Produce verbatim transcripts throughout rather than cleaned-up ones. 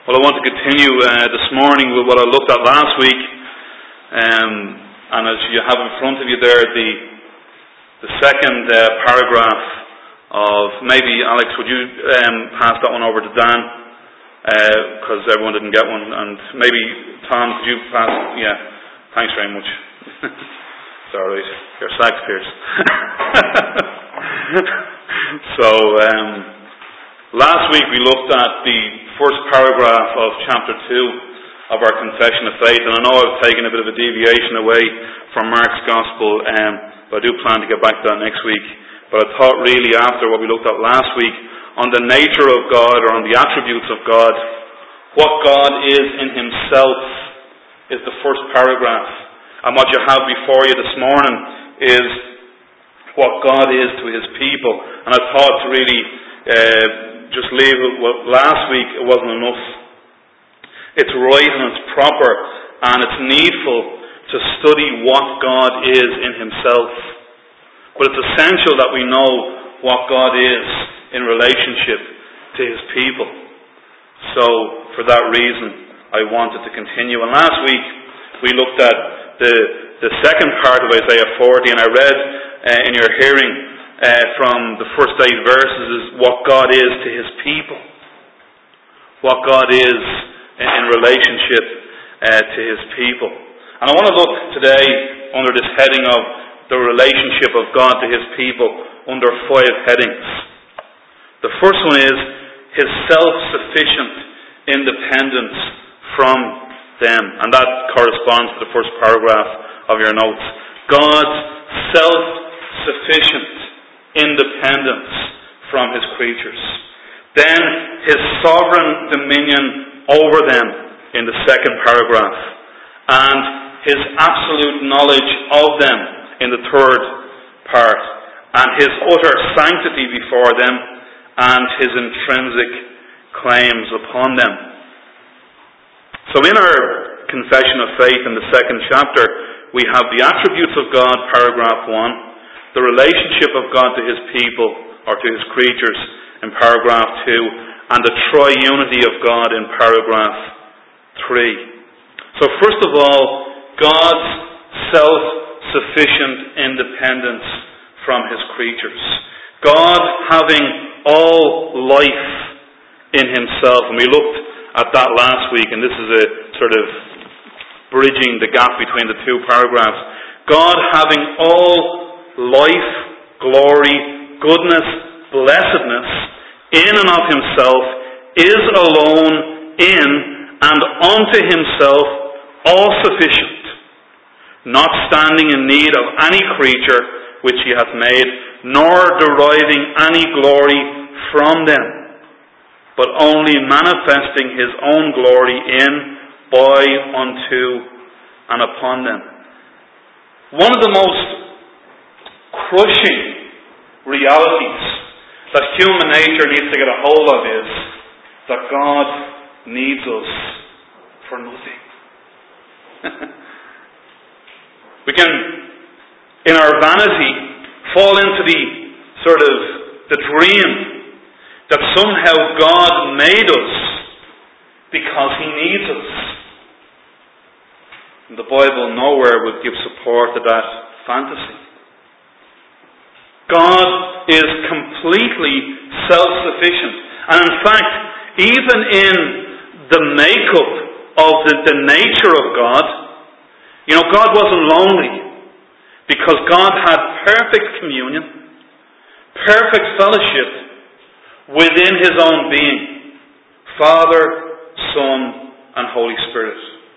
Well, I want to continue uh, this morning with what I looked at last week, um, and as you have in front of you there, the the second uh, paragraph of, maybe Alex, would you um, pass that one over to Dan, because uh, everyone didn't get one, and maybe Tom, could you pass? Yeah, thanks very much. It's all right, your sax pierce. So. Um, Last week we looked at the first paragraph of chapter two of our Confession of Faith, and I know I've taken a bit of a deviation away from Mark's Gospel, um, but I do plan to get back to that next week. But I thought really after what we looked at last week on the nature of God, or on the attributes of God, what God is in Himself is the first paragraph. And what you have before you this morning is what God is to His people. And I thought to really uh, just leave it. Well, last week it wasn't enough. It's right and it's proper and it's needful to study what God is in Himself. But it's essential that we know what God is in relationship to His people. So, for that reason, I wanted to continue. And last week we looked at the the second part of Isaiah forty, and I read uh, in your hearing Uh, from the first eight verses is what God is to His people. What God is in, in relationship uh, to His people. And I want to look today under this heading of the relationship of God to His people under five headings. The first one is His self-sufficient independence from them. And that corresponds to the first paragraph of your notes. God's self-sufficient independence from His creatures. Then His sovereign dominion over them in the second paragraph. And His absolute knowledge of them in the third part. And His utter sanctity before them and His intrinsic claims upon them. So in our Confession of Faith in the second chapter, we have the attributes of God, paragraph one. The relationship of God to His people, or to His creatures, in paragraph two, and the triunity of God in paragraph three. So first of all, God's self-sufficient independence from His creatures. God having all life in Himself, and we looked at that last week, and this is a sort of bridging the gap between the two paragraphs. God having all life, glory, goodness, blessedness in and of Himself, is alone in and unto Himself all sufficient, not standing in need of any creature which He hath made, nor deriving any glory from them, but only manifesting His own glory in, by, unto, and upon them. One of the most crushing realities that human nature needs to get a hold of is that God needs us for nothing. We can, in our vanity, fall into the sort of the dream that somehow God made us because He needs us. And the Bible nowhere would give support to that fantasy. God is completely self-sufficient. And in fact, even in the makeup of the, the nature of God, you know, God wasn't lonely, because God had perfect communion, perfect fellowship within His own being. Father, Son, and Holy Spirit.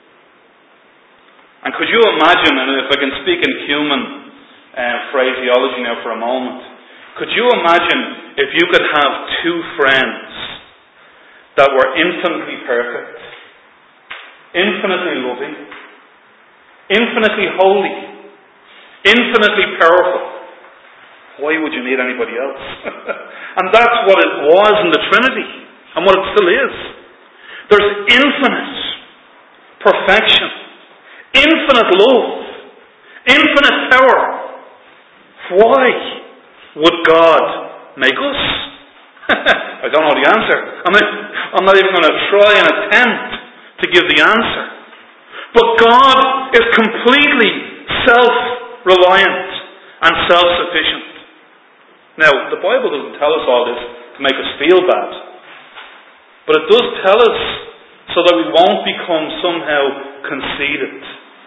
And could you imagine, and if I can speak in human Uh, phraseology now for a moment. Could you imagine if you could have two friends that were infinitely perfect, infinitely loving, infinitely holy, infinitely powerful? Why would you need anybody else? And that's what it was in the Trinity, and what it still is. There's infinite perfection, infinite love, infinite power. Why would God make us? I don't know the answer. I mean, I'm not even going to try and attempt to give the answer. But God is completely self-reliant and self-sufficient. Now, the Bible doesn't tell us all this to make us feel bad. But it does tell us so that we won't become somehow conceited,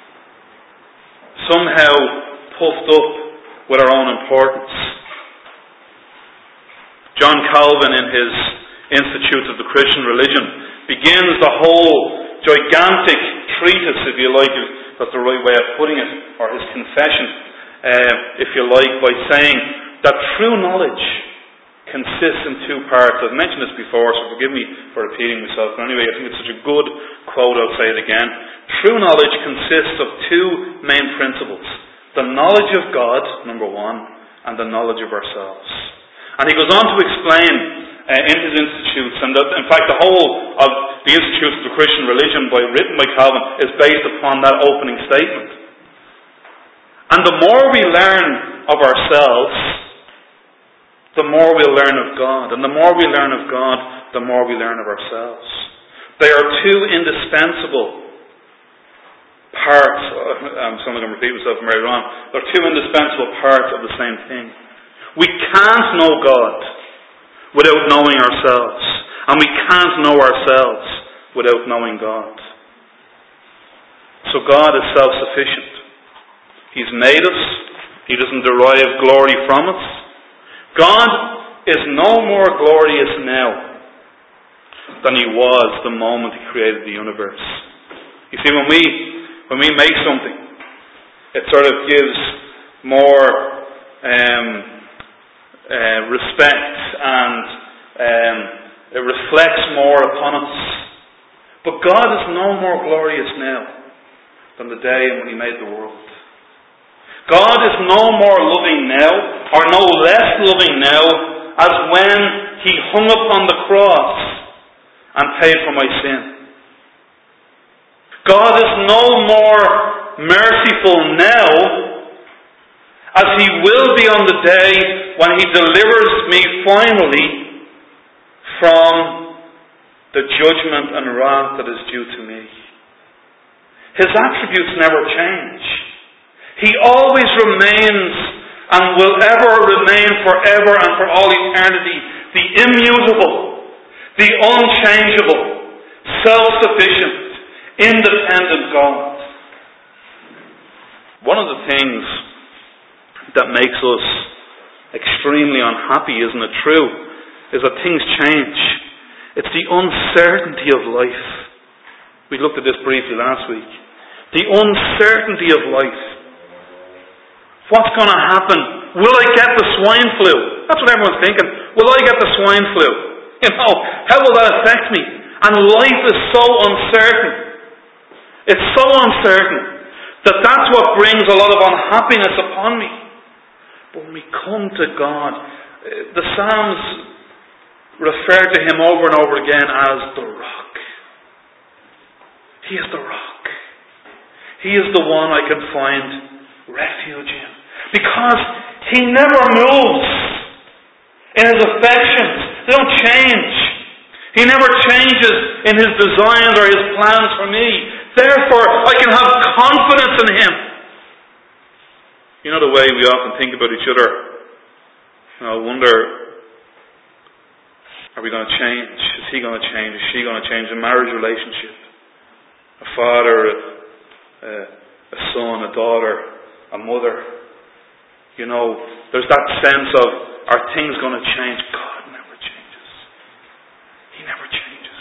somehow puffed up with our own importance. John Calvin, in his Institutes of the Christian Religion, begins the whole gigantic treatise, if you like, that's the right way of putting it, or his confession, uh, if you like, by saying that true knowledge consists in two parts. I've mentioned this before, so forgive me for repeating myself, but anyway, I think it's such a good quote, I'll say it again. True knowledge consists of two main principles: the knowledge of God, number one, and the knowledge of ourselves. And he goes on to explain uh, in his Institutes, and the, in fact the whole of the Institutes of the Christian Religion, by, written by Calvin, is based upon that opening statement. And the more we learn of ourselves, the more we'll learn of God. And the more we learn of God, the more we learn of ourselves. They are two indispensable parts. I'm sorry, I'm going to repeat myself from earlier on. They're two indispensable parts of the same thing. We can't know God without knowing ourselves. And we can't know ourselves without knowing God. So God is self-sufficient. He's made us. He doesn't derive glory from us. God is no more glorious now than He was the moment He created the universe. You see, when we when we make something, it sort of gives more um, uh, respect, and um, it reflects more upon us. But God is no more glorious now than the day when He made the world. God is no more loving now, or no less loving now, as when He hung upon the cross and paid for my sin. God is no more merciful now, as He will be on the day when He delivers me finally from the judgment and wrath that is due to me. His attributes never change. He always remains and will ever remain forever and for all eternity the immutable, the unchangeable, self-sufficient, independent God. One of the things that makes us extremely unhappy, isn't it true, is that things change. It's the uncertainty of life. We looked at this briefly last week. The uncertainty of life. What's going to happen? Will I get the swine flu? That's what everyone's thinking. Will I get the swine flu? You know, how will that affect me? And life is so uncertain. It's so uncertain that that's what brings a lot of unhappiness upon me. But when we come to God, the Psalms refer to Him over and over again as the rock. He is the rock. He is the one I can find refuge in. Because He never moves in His affections. They don't change. He never changes in His designs or His plans for me. Therefore, I can have confidence in Him. You know the way we often think about each other. You know, I wonder, are we going to change? Is he going to change? Is she going to change? A marriage relationship. A father, a, a son, a daughter, a mother. You know, there's that sense of, are things going to change? God never changes. He never changes.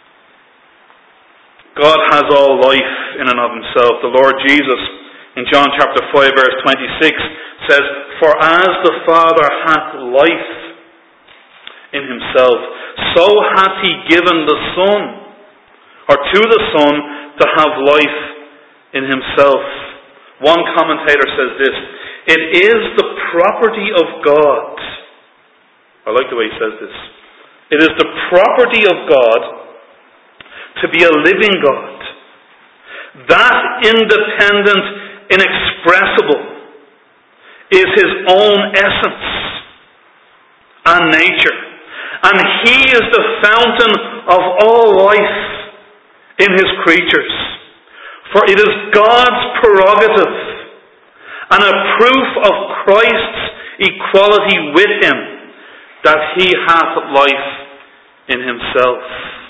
God has all life in and of Himself. The Lord Jesus, in John chapter five, verse twenty-six, says, "For as the Father hath life in Himself, so hath He given the Son, or to the Son, to have life in Himself." One commentator says this: "It is the property of God." I like the way he says this. It is the property of God to be a living God. That independent, inexpressible, is His own essence and nature. And He is the fountain of all life in His creatures. For it is God's prerogative and a proof of Christ's equality with Him that He hath life in Himself.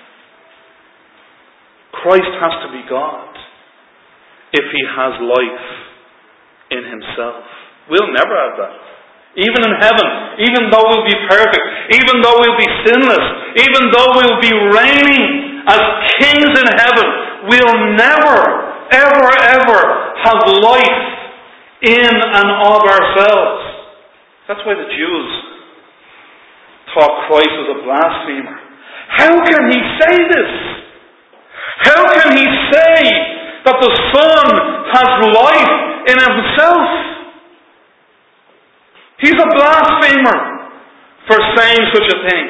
Christ has to be God if He has life in Himself. We'll never have that. Even in heaven, even though we'll be perfect, even though we'll be sinless, even though we'll be reigning as kings in heaven, we'll never, ever, ever have life in and of ourselves. That's why the Jews thought Christ was a blasphemer. How can He say this? How can He say that the Son has life in Himself? He's a blasphemer for saying such a thing.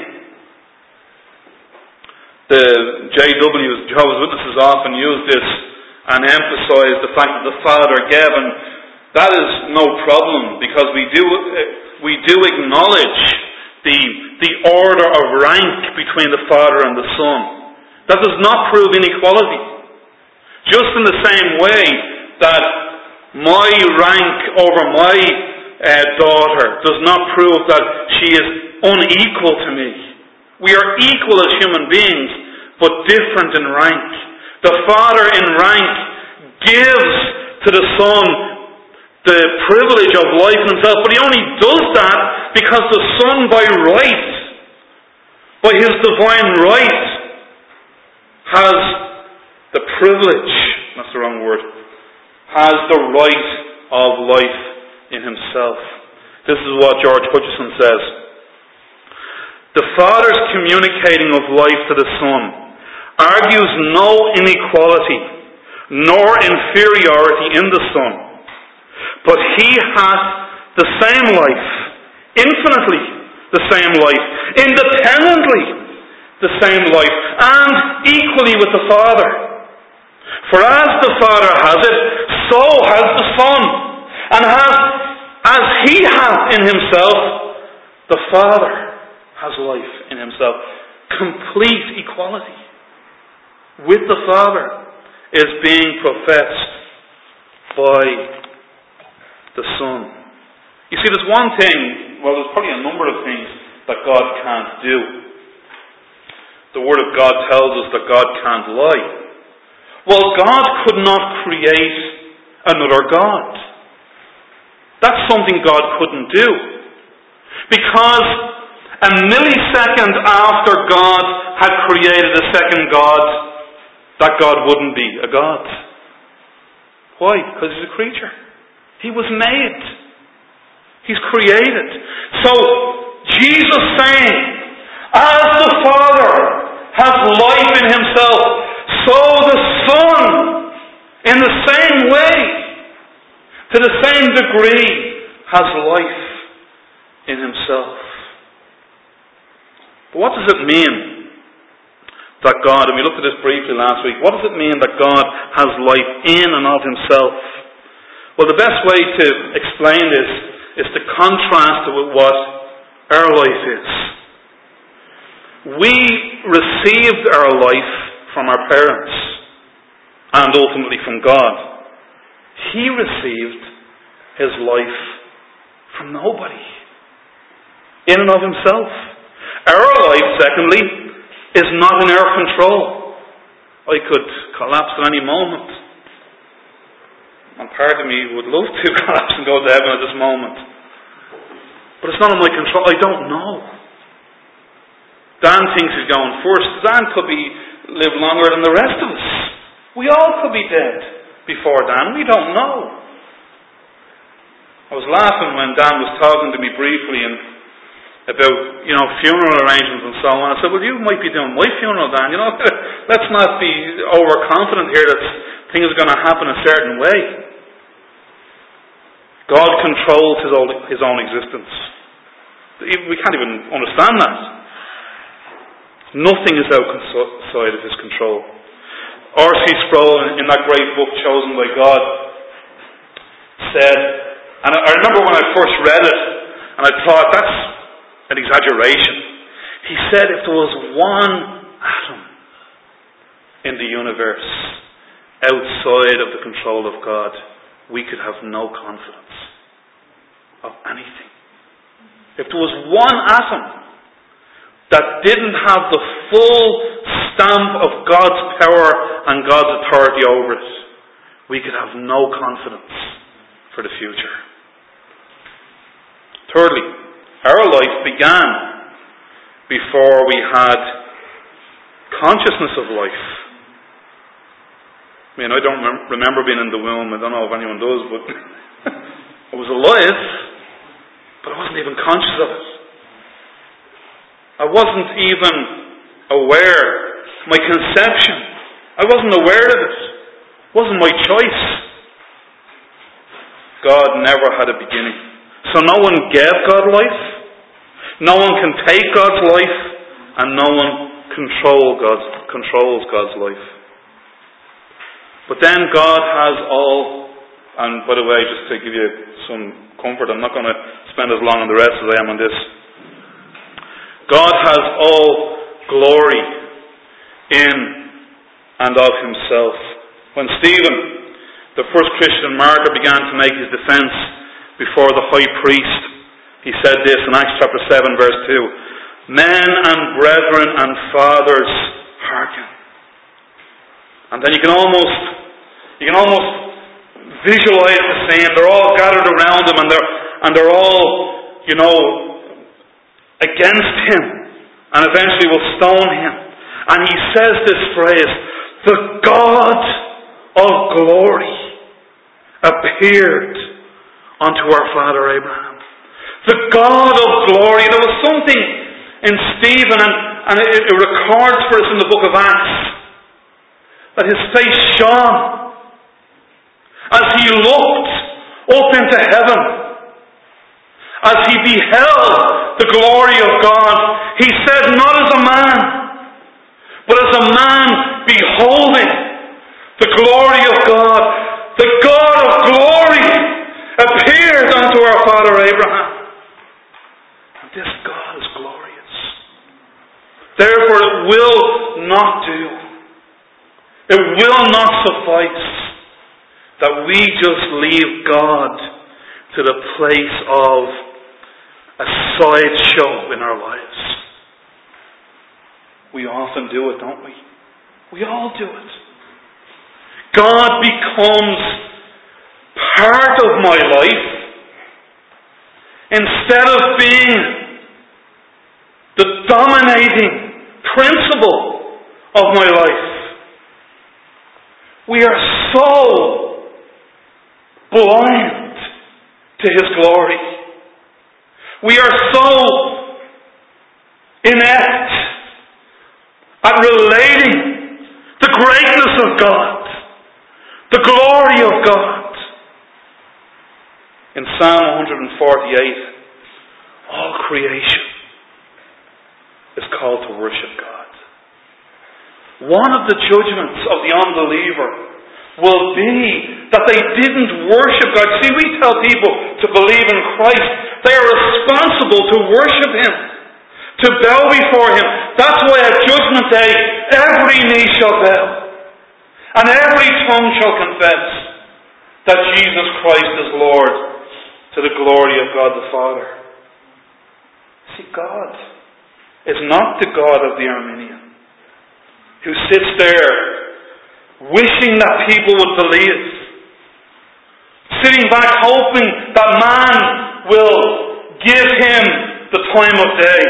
The J Ws, Jehovah's Witnesses, often use this and emphasize the fact that the Father gave, and that is no problem because we do we do acknowledge the the order of rank between the Father and the Son. That does not prove inequality. Just in the same way that my rank over my uh, daughter does not prove that she is unequal to me. We are equal as human beings, but different in rank. The Father in rank gives to the Son the privilege of life in Himself, but He only does that because the Son by right, by His divine right, has the privilege, that's the wrong word, has the right of life in Himself. This is what George Hutcheson says. The Father's communicating of life to the Son argues no inequality nor inferiority in the Son, but He hath the same life, infinitely the same life, independently the same life, and equally with the Father. For as the Father has it, so has the Son, and has, as He hath in Himself, the Father has life in Himself. Complete equality with the Father is being professed by the Son. You see, there's one thing, well, there's probably a number of things that God can't do. The Word of God tells us that God can't lie. Well, God could not create another God. That's something God couldn't do. Because a millisecond after God had created a second God, that God wouldn't be a God. Why? Because He's a creature. He was made. He's created. So, Jesus saying, as the Father has life in Himself, so the Son, in the same way, to the same degree, has life in Himself. But what does it mean that God, and we looked at this briefly last week, what does it mean that God has life in and of Himself? Well, the best way to explain this is to contrast it with what our life is. We received our life from our parents and ultimately from God. He received His life from nobody, in and of Himself. Our life, secondly, is not in our control. I could collapse at any moment. And part of me would love to collapse and go to heaven at this moment. But it's not in my control. I don't know. Dan thinks he's going first. Dan could be live longer than the rest of us. We all could be dead before Dan. We don't know. I was laughing when Dan was talking to me briefly and about, you know, funeral arrangements and so on. I said, well, you might be doing my funeral, Dan. You know, let's not be overconfident here that things are going to happen a certain way. God controls His own, his own existence. We can't even understand that. Nothing is outside of His control. R C Sproul, in that great book, Chosen by God, said, and I remember when I first read it, and I thought, that's an exaggeration. He said if there was one atom in the universe outside of the control of God, we could have no confidence of anything. If there was one atom that didn't have the full stamp of God's power and God's authority over it, we could have no confidence for the future. Thirdly, our life began before we had consciousness of life. I mean, I don't remember being in the womb. I don't know if anyone does, but I was alive, but I wasn't even conscious of it. I wasn't even aware. My conception, I wasn't aware of it. It wasn't my choice. God never had a beginning. So no one gave God life. No one can take God's life, and no one control God's, controls God's life. But then God has all, and by the way, just to give you some comfort, I'm not going to spend as long on the rest as I am on this. God has all glory in and of himself. When Stephen, the first Christian martyr, began to make his defence before the high priest, he said this in Acts chapter seven verse two, "Men and brethren and fathers, hearken." And then you can almost you can almost visualize the scene. They're all gathered around him, and they're and they're all, you know, against him, and eventually will stone him. And he says this phrase, "The God of glory appeared unto our father Abraham." The God of glory. There was something in Stephen, and, and it, it records for us in the book of Acts, that his face shone as he looked up into heaven, as he beheld the glory of God. He said, not as a man, but as a man beholding the glory of God. The God of glory appeared unto our father Abraham. And this God is glorious. Therefore it will not do. It will not suffice that we just leave God to the place of a sideshow in our lives. We often do it, don't we? We all do it. God becomes part of my life instead of being the dominating principle of my life. We are so blind to his glory. We are so inept at relating the greatness of God, the glory of God. In Psalm one forty-eight, all creation is called to worship God. One of the judgments of the unbeliever will be that they didn't worship God. See, we tell people to believe in Christ. They are responsible to worship him, to bow before him. That's why at Judgment Day, every knee shall bow, and every tongue shall confess that Jesus Christ is Lord, to the glory of God the Father. See, God is not the God of the Arminian, who sits there wishing that people would believe, sitting back hoping that man will give him the time of day.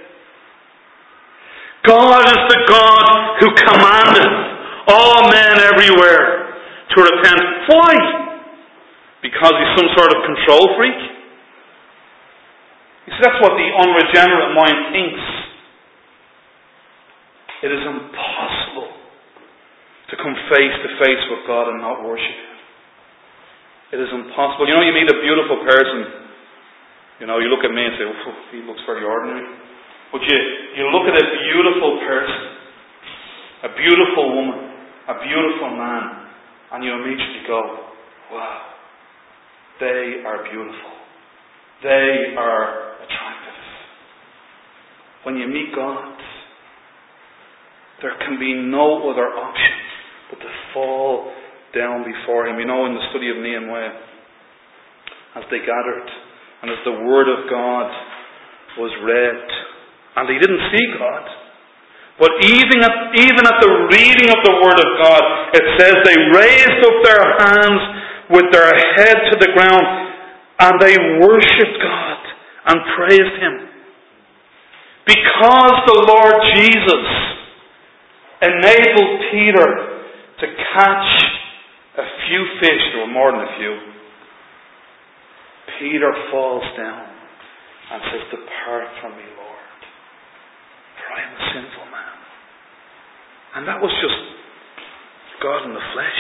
God is the God who commanded all men everywhere to repent. Why? Because he's some sort of control freak? You see, that's what the unregenerate mind thinks. It is impossible to come face to face with God and not worship him. It is impossible. You know, you meet a beautiful person. You know, you look at me and say, oh, he looks very ordinary. But you, you look at a beautiful person, a beautiful woman, a beautiful man, and you immediately go, wow, they are beautiful. They are attractive. when you meet God, there can be no other option but to fall down before Him. You know, in the study of Nehemiah, as they gathered, and as the Word of God was read, and they didn't see God, but even at, even at the reading of the Word of God, it says they raised up their hands with their head to the ground, and they worshipped God and praised Him. Because the Lord Jesus enabled Peter to catch a few fish, there were more than a few, Peter falls down and says, "Depart from me, Lord, for I am a sinful man." And that was just God in the flesh.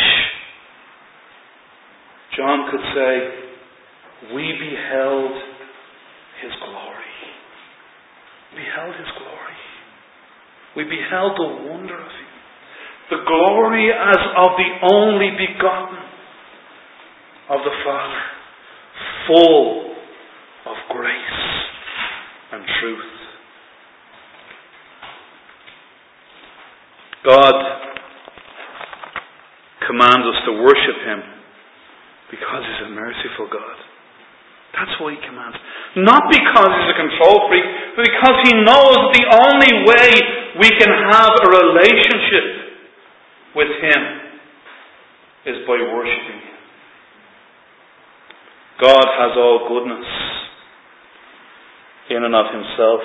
John could say, "We beheld His glory." Beheld His glory. We beheld the wonder of Him. The glory as of the only begotten of the Father, full of grace and truth. God commands us to worship Him because He's a merciful God. That's why He commands. Not because He's a control freak, but because He knows the only way we can have a relationship with Him is by worshipping Him. God has all goodness in and of Himself.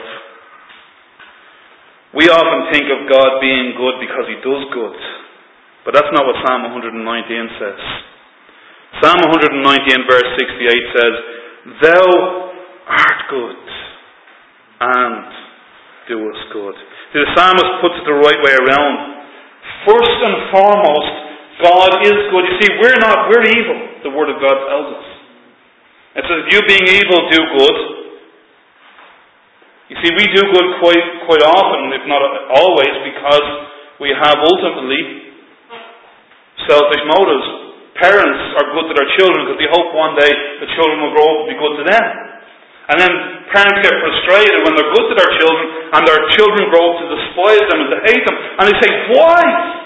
We often think of God being good because He does good, but that's not what Psalm one nineteen says. Psalm one nineteen verse sixty-eight says, "Thou art good and doest good." See, the psalmist puts it the right way around. First and foremost, God is good. You see, we're not, we're evil, the Word of God tells us. It says, "You being evil, do good." You see, we do good quite quite often, if not always, because we have ultimately selfish motives. Parents are good to their children because they hope one day the children will grow up and be good to them. And then parents get frustrated when they're good to their children and their children grow up to despise them and to hate them. And they say, "Why?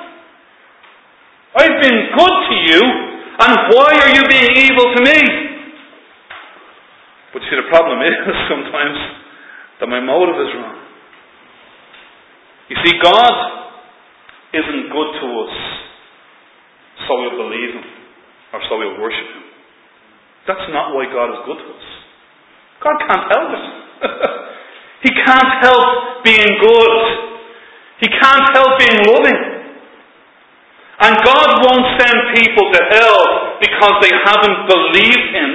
I've been good to you, and why are you being evil to me?" But see, the problem is sometimes that my motive is wrong. You see, God isn't good to us so we'll believe Him or so we'll worship Him. That's not why God is good to us. God can't help it. He can't help being good. He can't help being loving. And God won't send people to hell because they haven't believed Him.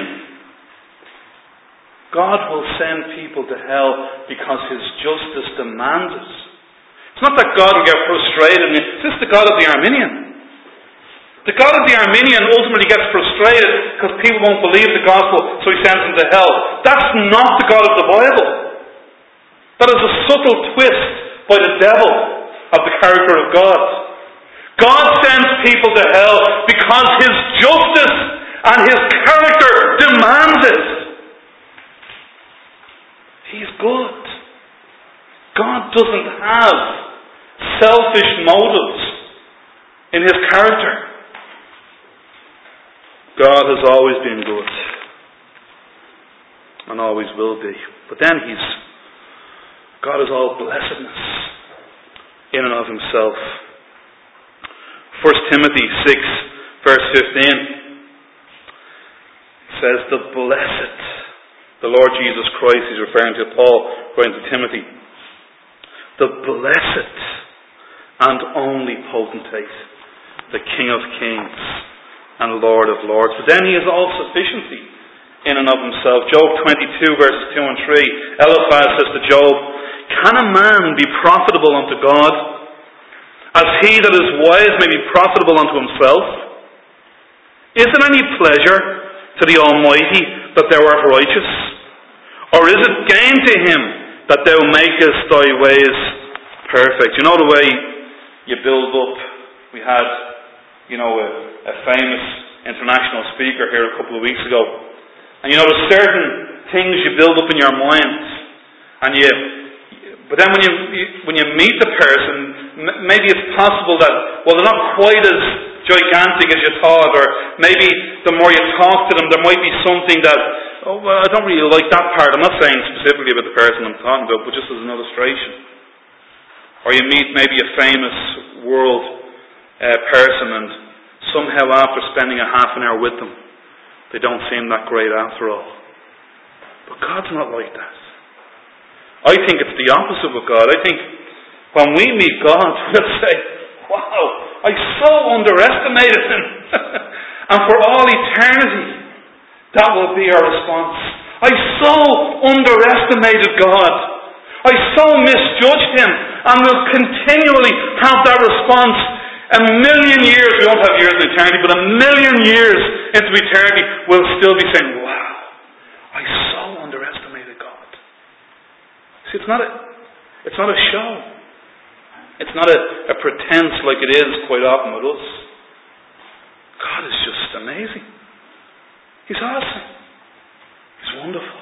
God will send people to hell because His justice demands it. It's not that God will get frustrated. This is the God of the Arminian. The God of the Arminian ultimately gets frustrated because people won't believe the gospel, so He sends them to hell. That's not the God of the Bible. That is a subtle twist by the devil of the character of God. God sends people to hell because His justice and His character demands it. He's good. God doesn't have selfish motives in His character. God has always been good and always will be. But then He's God is all blessedness in and of Himself. First Timothy six verse fifteen says, "The blessed," the Lord Jesus Christ, He's referring to Paul, referring to Timothy, "the blessed and only potentate, the King of kings and Lord of lords." But then He is all sufficiency in and of Himself. Job twenty-two verses two and three, Eliphaz says to Job, "Can a man be profitable unto God, as he that is wise may be profitable unto himself? Is it any pleasure to the Almighty that thou art righteous? Or is it gain to Him that thou makest thy ways perfect?" You know the way you build up. We had, you know, a, a famous international speaker here a couple of weeks ago. And you know, there's certain things you build up in your mind. And you, But then when you, you when you meet the person, m- maybe it's possible that, well, they're not quite as gigantic as you thought, or maybe the more you talk to them, there might be something that, oh, well, I don't really like that part. I'm not saying specifically about the person I'm talking about, but just as an illustration. Or you meet maybe a famous world uh, person, and somehow after spending a half an hour with them, they don't seem that great after all. But God's not like that. I think it's the opposite with God. I think when we meet God, we'll say, wow, I so underestimated Him. And for all eternity, that will be our response. I so underestimated God. I so misjudged Him. And we'll continually have that response. A million years, we won't have years in eternity, but a million years into eternity, we'll still be saying, wow, I so underestimated God. See, it's not a, it's not a show. It's not a, a pretense like it is quite often with us. God is just amazing. He's awesome. He's wonderful.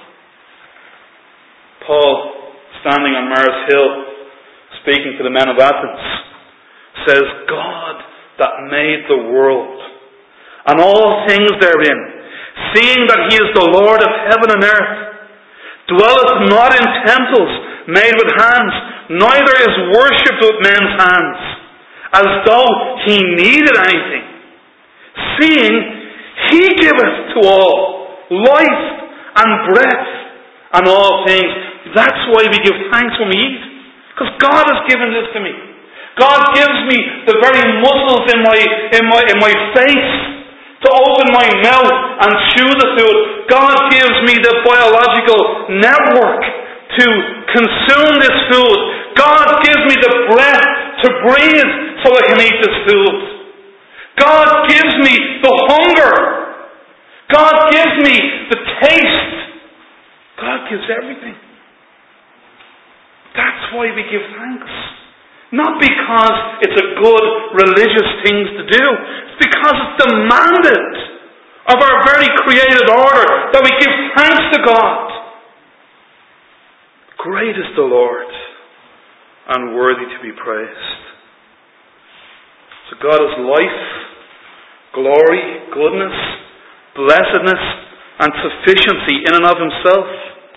Paul, standing on Mars Hill, speaking to the men of Athens, says, God that made the world and all things therein, seeing that He is the Lord of heaven and earth, dwelleth not in temples made with hands, neither is worshipped with men's hands, as though He needed anything, seeing He giveth to all life and breath and all things. That's why we give thanks when we eat, because God has given this to me. God gives me the very muscles in my in my in my face to open my mouth and chew the food. God gives me the biological network to consume this food. God gives me the breath to breathe so I can eat this food. God gives me the hunger. God gives me the taste. God gives everything. That's why we give thanks. Not because it's a good religious thing to do. It's because it's demanded of our very created order that we give thanks to God. Great is the Lord and worthy to be praised. So God is life, glory, goodness, blessedness, and sufficiency in and of Himself.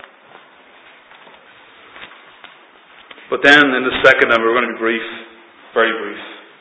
But then in the second, and we're going to be brief, very brief,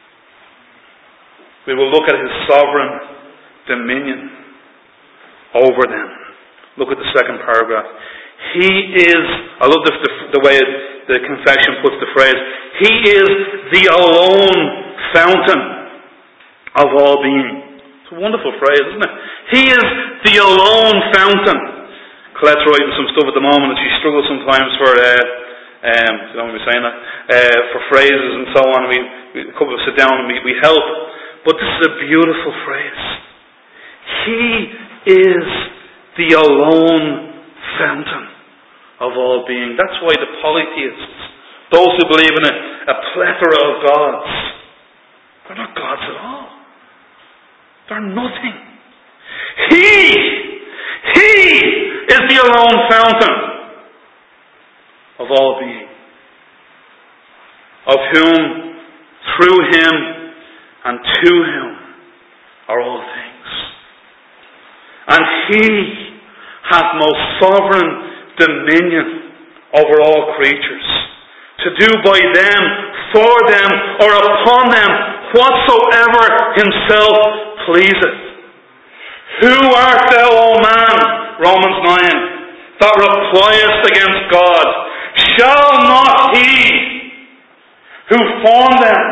we will look at His sovereign dominion over them. Look at the second paragraph. He is, I love the, the, the way the confession puts the phrase, He is the alone fountain of all being. It's a wonderful phrase, isn't it? He is the alone fountain. Colette's writing some stuff at the moment and she struggles sometimes for uh, Um, I don't want to be saying that, uh, for phrases and so on. We, we a couple of us sit down and we, we help. But this is a beautiful phrase. He is the alone fountain of all being. That's why the polytheists, those who believe in a, a plethora of gods, they're not gods at all. They're nothing. He, He is the alone fountain of all being, of whom, through Him, and to Him are all things. And He hath most sovereign dominion over all creatures, to do by them, for them, or upon them, whatsoever Himself pleaseth. Who art thou, O man, Romans nine, that repliest against God? Shall not He who formed them,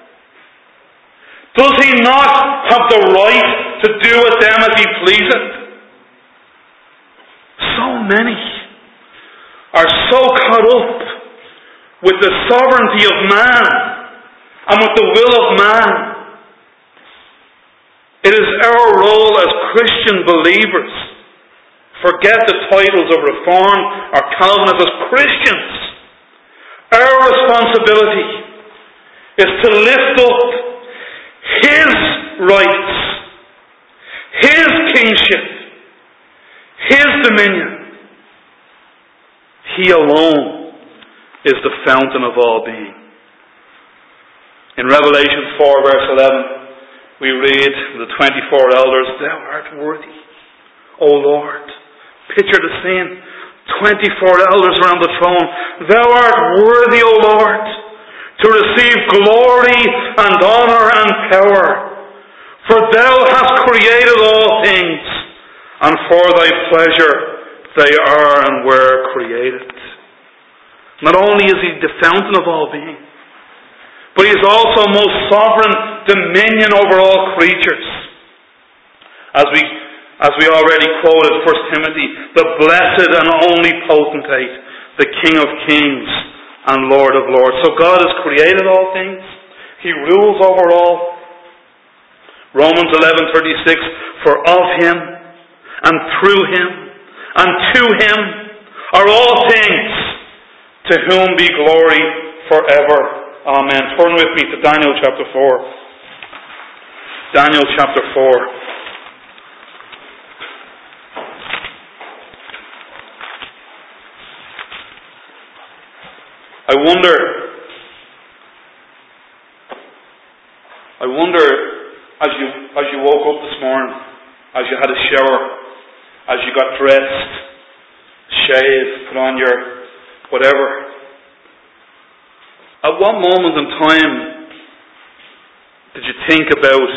does He not have the right to do with them as He pleaseth? So many are so caught up with the sovereignty of man and with the will of man. It is our role as Christian believers, forget the titles of Reform or Calvinist, as Christians, our responsibility is to lift up His rights, His kingship, His dominion. He alone is the fountain of all being. In Revelation four verse eleven, we read the twenty-four elders, Thou art worthy, O Lord. Picture the scene. twenty-four elders around the throne. Thou art worthy, O Lord, to receive glory and honour and power. For thou hast created all things, and for thy pleasure they are and were created. Not only is he the fountain of all being, but he is also most sovereign dominion over all creatures. As we as we already quoted First Timothy, the blessed and only potentate, the King of kings and Lord of lords. So God has created all things. He rules over all. Romans eleven thirty-six, for of him and through him and to him are all things, to whom be glory forever. Amen. Turn with me to Daniel chapter four. Daniel chapter four. I wonder, I wonder as you as you woke up this morning, as you had a shower, as you got dressed, shaved, put on your whatever, at what moment in time did you think about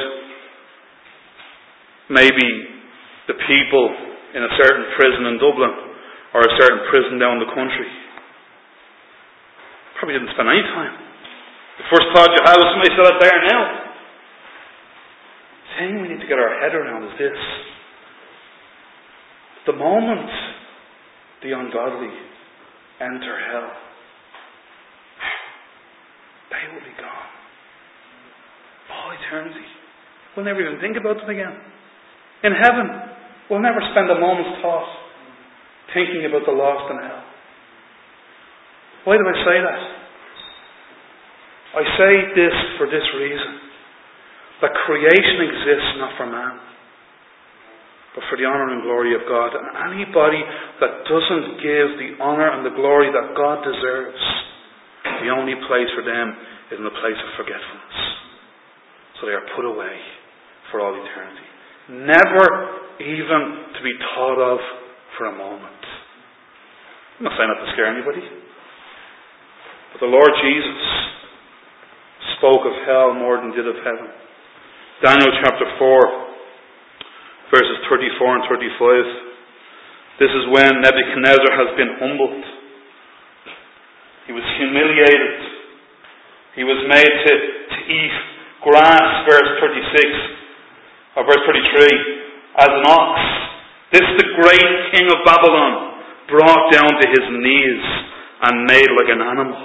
maybe the people in a certain prison in Dublin or a certain prison down the country? Probably didn't spend any time. The first thought you had was somebody still out there now. The thing we need to get our head around is this. The moment the ungodly enter hell, they will be gone. All eternity. We'll never even think about them again. In heaven, we'll never spend a moment's thought thinking about the lost in hell. Why do I say that? I say this for this reason. That creation exists not for man, but for the honour and glory of God. And anybody that doesn't give the honour and the glory that God deserves, the only place for them is in the place of forgetfulness. So they are put away for all eternity. Never even to be thought of for a moment. I'm not saying that to scare anybody. But the Lord Jesus spoke of hell more than did of heaven. Daniel chapter four, verses thirty-four and thirty-five. This is when Nebuchadnezzar has been humbled. He was humiliated. He was made to, to eat grass, verse thirty-six, or verse thirty-three, as an ox. This the great king of Babylon brought down to his knees and made like an animal.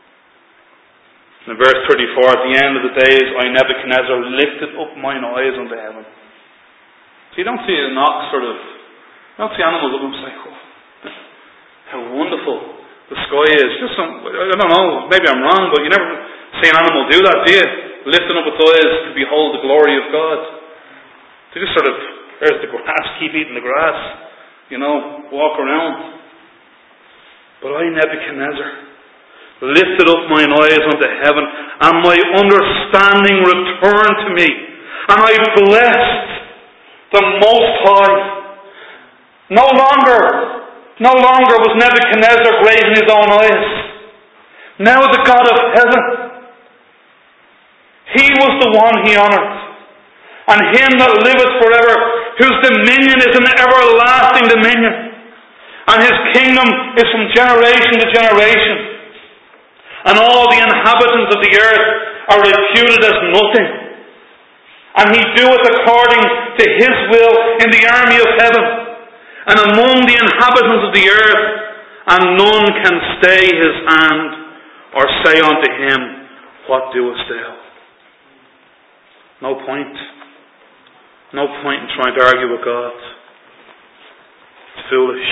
In verse thirty-four, at the end of the days, I, Nebuchadnezzar, lifted up mine eyes unto heaven. So you don't see an ox sort of, you don't see animals up and say, oh, how wonderful the sky is. Just some, I don't know, maybe I'm wrong, but you never see an animal do that, do you? Lifting up its eyes to behold the glory of God. They just sort of, there's the grass, keep eating the grass, you know, walk around. But I, Nebuchadnezzar, lifted up mine eyes unto heaven, and my understanding returned to me, and I blessed the Most High. No longer, no longer was Nebuchadnezzar grazing his own eyes. Now the God of heaven, He was the one he honoured, and Him that liveth forever, whose dominion is an everlasting dominion, and His kingdom is from generation to generation. And all the inhabitants of the earth are reputed as nothing. And He doeth according to His will in the army of heaven, and among the inhabitants of the earth, and none can stay His hand, or say unto Him, What doest thou? No point. No point in trying to argue with God. It's foolish.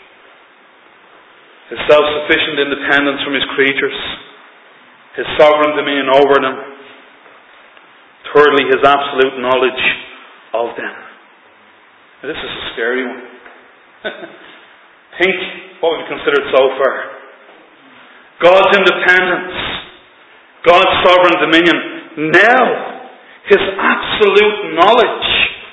His self-sufficient independence from His creatures, His sovereign dominion over them, thirdly, His absolute knowledge of them. Now, this is a scary one. Think what we've considered so far. God's independence, God's sovereign dominion. Now, His absolute knowledge.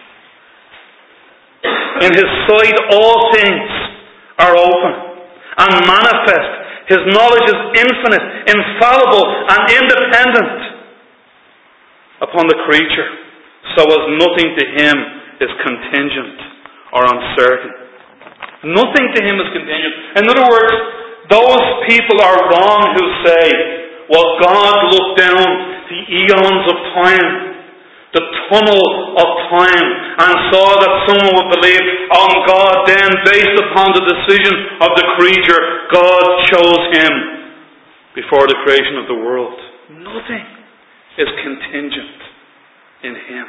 In His sight all things are open and manifest. His knowledge is infinite, infallible and independent upon the creature, so as nothing to Him is contingent or uncertain. Nothing to Him is contingent. In other words, those people are wrong who say, well, God looked down the eons of time, the tunnel of time, and saw that someone would believe on God. Then, based upon the decision of the creature, God chose him before the creation of the world. Nothing is contingent in Him.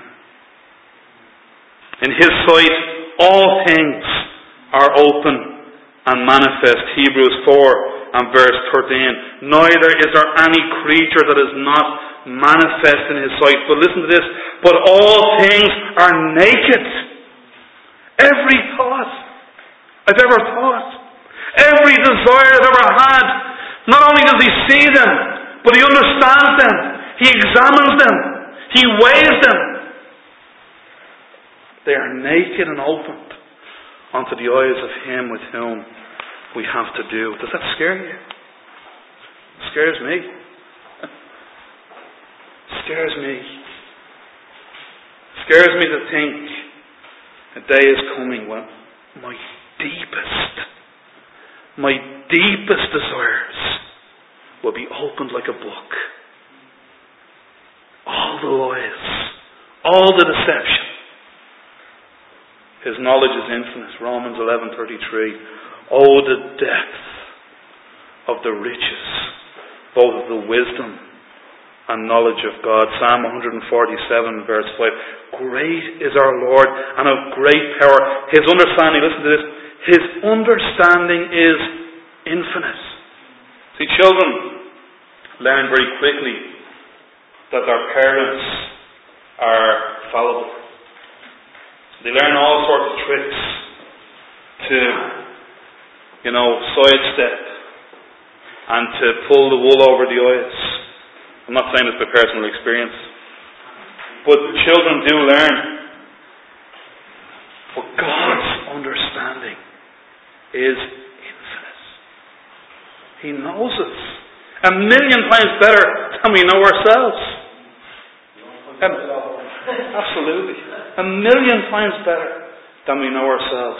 In His sight, all things are open and manifest. Hebrews four and verse thirteen. Neither is there any creature that is not manifest in His sight. But listen to this. But all things are naked. Every thought I've ever thought, every desire I've ever had, not only does He see them, but He understands them. He examines them. He weighs them. They are naked and opened unto the eyes of Him with whom we have to do. Does that scare you? It scares me. Scares me. Scares me to think a day is coming when my deepest, my deepest desires will be opened like a book. All the lies, all the deception. His knowledge is infinite. Romans eleven thirty-three. Oh, the depth of the riches, both of the wisdom and knowledge of God. Psalm one forty-seven verse five. Great is our Lord and of great power. His understanding, listen to this, His understanding is infinite. See, children learn very quickly that their parents are fallible. They learn all sorts of tricks to, you know, sidestep and to pull the wool over the eyes. I'm not saying this by personal experience, but children do learn. But God's understanding is infinite. He knows us a million times better than we know ourselves. Um, absolutely. A million times better than we know ourselves.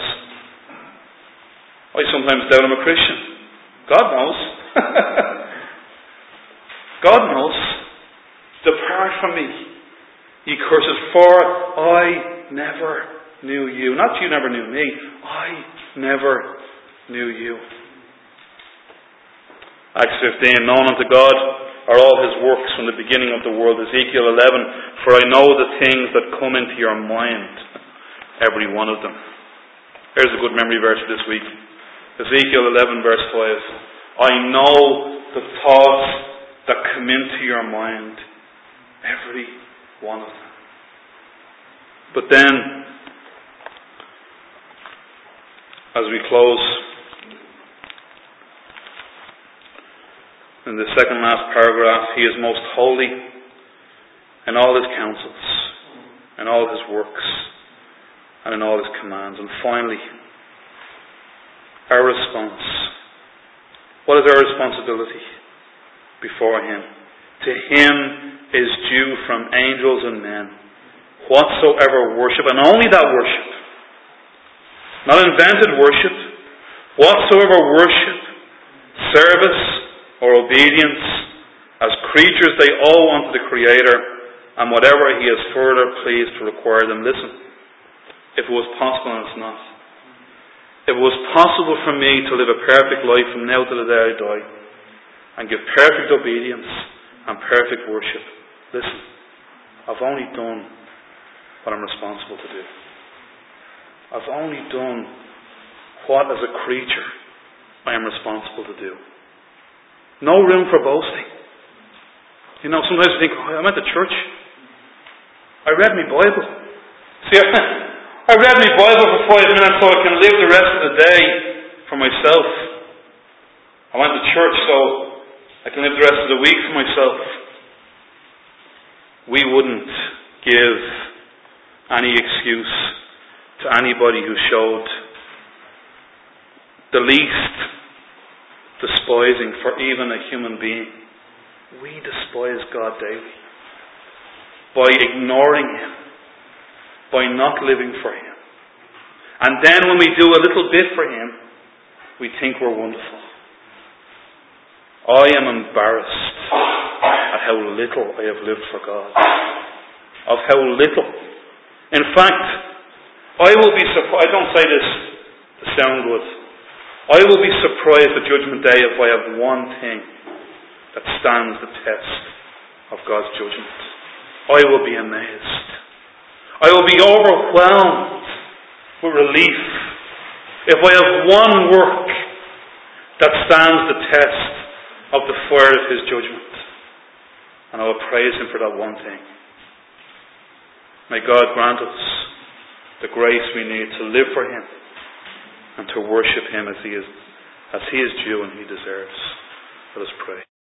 I sometimes doubt I'm a Christian. God knows. God knows. Depart from me, ye curses, for I never knew you. Not you never knew me. I never knew you. Acts fifteen. Known unto God are all His works from the beginning of the world. Ezekiel eleven. For I know the things that come into your mind, every one of them. Here's a good memory verse for this week. Ezekiel eleven verse five. I know the thoughts that come into your mind, every one of them. But then, as we close, in the second last paragraph, He is most holy in all His counsels, in all His works, and in all His commands. And finally, our response. What is our responsibility before Him? To Him is due from angels and men whatsoever worship, and only that worship, not invented worship, whatsoever worship, service, or obedience, as creatures they owe unto the Creator, and whatever He is further pleased to require them. Listen, if it was possible, and it's not, if it was possible for me to live a perfect life from now to the day I die, and give perfect obedience and perfect worship, listen, I've only done what I'm responsible to do. I've only done what, as a creature, I am responsible to do. No room for boasting. You know, sometimes you think, oh, I'm at the church. I read my Bible. See, I, I read my Bible for five minutes so I can live the rest of the day for myself. I went to church so I can live the rest of the week for myself. We wouldn't give any excuse to anybody who showed the least despising for even a human being. We despise God daily by ignoring Him, by not living for Him. And then when we do a little bit for Him, we think we're wonderful. I am embarrassed at how little I have lived for God. Of how little. In fact, I will be surprised, I don't say this to sound good, I will be surprised at Judgment Day if I have one thing that stands the test of God's judgment. I will be amazed. I will be overwhelmed with relief if I have one work that stands the test of the fire of His judgment. And I will praise Him for that one thing. May God grant us the grace we need to live for Him and to worship Him as He is, as He is due and He deserves. Let us pray.